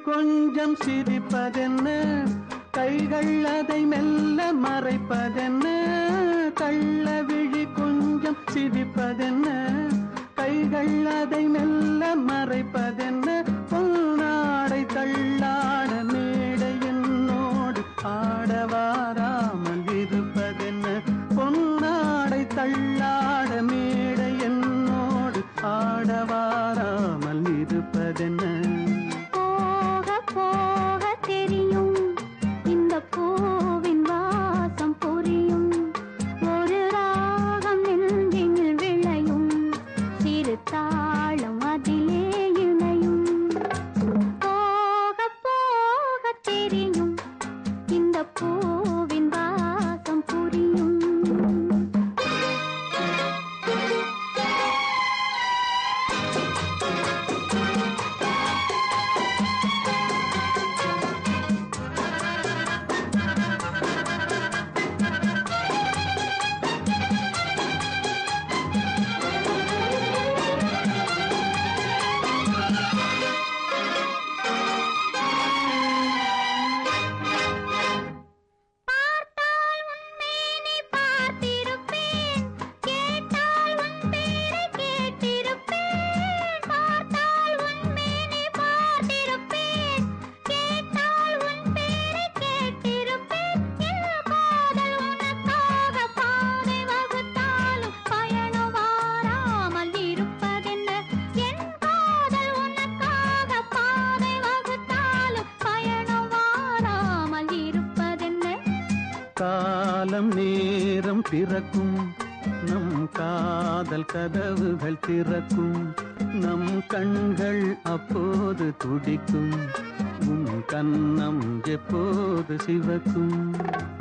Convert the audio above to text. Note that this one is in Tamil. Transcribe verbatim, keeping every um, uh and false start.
கொஞ்சம் சிரிப்பதென்ன, கைகள் அதை மெல்ல மறைப்பதென்ன. கள்ள விழி கொஞ்சம் சிரிப்பதென்ன, கைகள் அதை மெல்ல மறைப்பதென்ன. பொன்னாடை தள்ளாட மேடை என்னோடு ஆடவாராமல் இருப்பதென்ன. பொன்னாடை தள்ளாட மேடை என்னோடு ஆடவாராமல் இருப்பதென்ன. போக போக தெரியும் இந்த பூவின் வாசம் புரியும். ஒரு ராகம் நெஞ்சினில் விளையும், சிறு தாளம் அதிலே இணையும். போக போக தெரியும் இந்த பூவின் வாசம் புரியும். காலம் நேரம் பிறக்கும், நம் காதல் கதவுகள் திறக்கும். நம் கண்கள் அப்போது துடிக்கும், உன் கன்னம் எப்போது சிவக்கும்.